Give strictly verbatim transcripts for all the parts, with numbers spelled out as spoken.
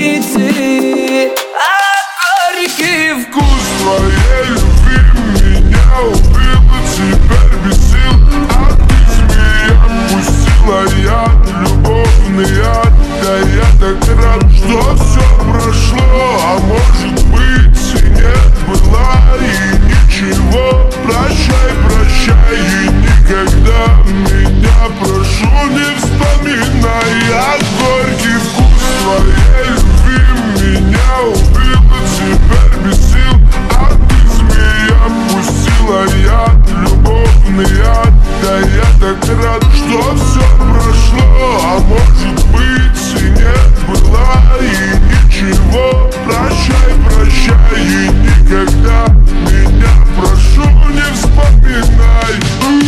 границы, а горький вкус твоей любви меня убила, теперь без сил. А ты змея пустила яд, любовный яд. Да я так рад, что все прошло, а может быть и нет, была и ничего. Прощай, прощай и никогда меня, прошу, не вспоминай. А горький вкус твоей любви меня убила, теперь без сил. А ты змея пустила яд, любовный яд. Да я так рад, что все прошло, а может быть и нет, была и ничего. Прощай, прощай и никогда меня, прошу, не вспоминай.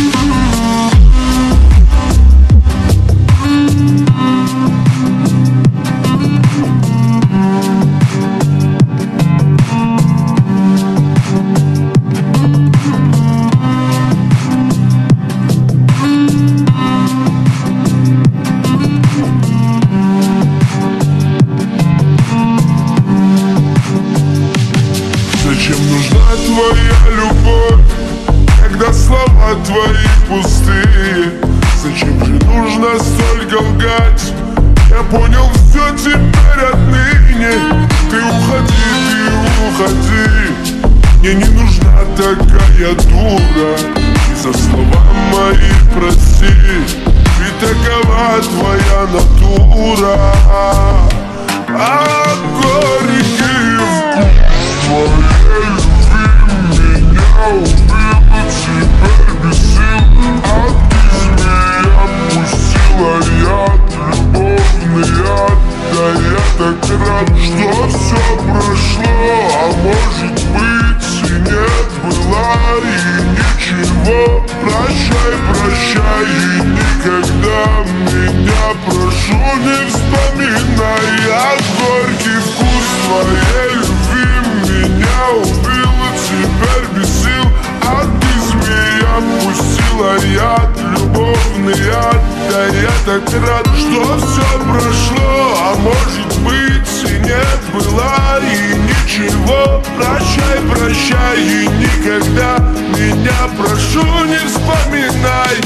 Зачем нужна твоя любовь, когда слова твои пустые? Зачем же нужно столько лгать? Я понял все теперь отныне. Ты уходи, ты уходи, мне не нужна такая дура. И за слова мои прости, ведь такова твоя натура. А горький вкус твоей любви меня убила, теперь без сил. А ты змея пустила яд, любовный яд. Да я так рад, что все прошло, а может быть и нет, была и ничего. Прощай, прощай и никогда меня, прошу, не вспоминай. А горький вкус твоей любви меня убила, теперь без сил. А ты змея пустила яд, любовный яд. Да я так рад, что все прошло, а может быть и нет, была и ничего. Прощай, прощай и никогда меня, прошу, не вспоминай.